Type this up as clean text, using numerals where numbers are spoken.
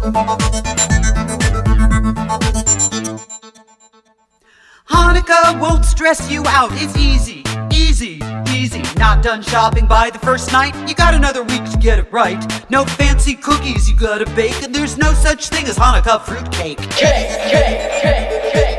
Hanukkah won't stress you out. It's easy, easy, easy. Not done shopping by the first night. You got another week to get it right. No fancy cookies you gotta bake, and there's no such thing as Hanukkah fruitcake. Cake, cake, cake, cake.